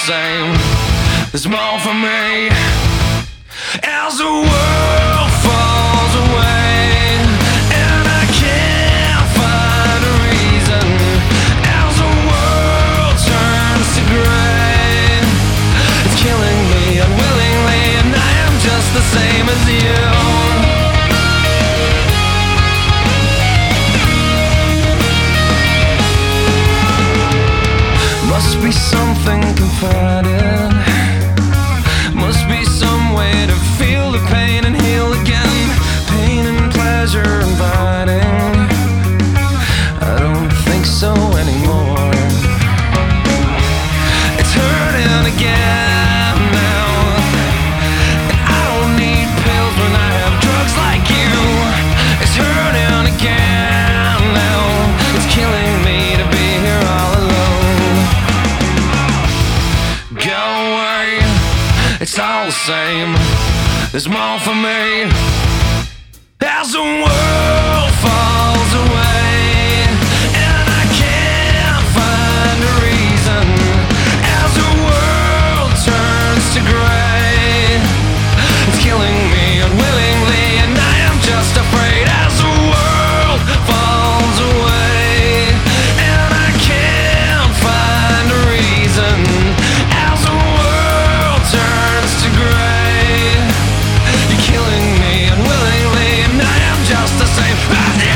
same. There's more for me. As the world falls away and I can't find a reason, as the world turns to gray, it's killing me unwillingly, and I am just the same as you. Must be something confiding, must be some way to feel the pain and heal again. Pain and pleasure inviting, I don't think so anymore. It's hurting again now, and I don't need pills when I have drugs like you. It's hurting again now, it's killing me to be here all alone. Go away, it's all the same. There's more for me. As the world falls away and I can't find a reason, as the world turns to gray, it's killing me unwillingly, and I am just afraid. As the world falls away and I can't find a reason, as the world turns to gray, you're killing me unwillingly, and I am just the same as you.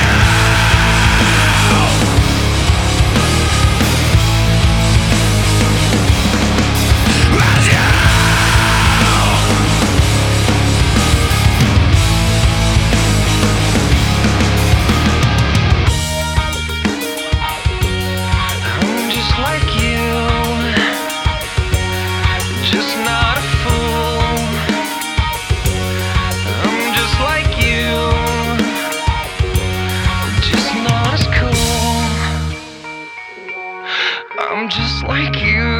As you. I'm just like you, just not a fool. I'm just like you, just not as cool. I'm just like you,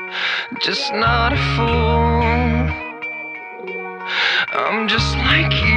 just not a fool. I'm just like you.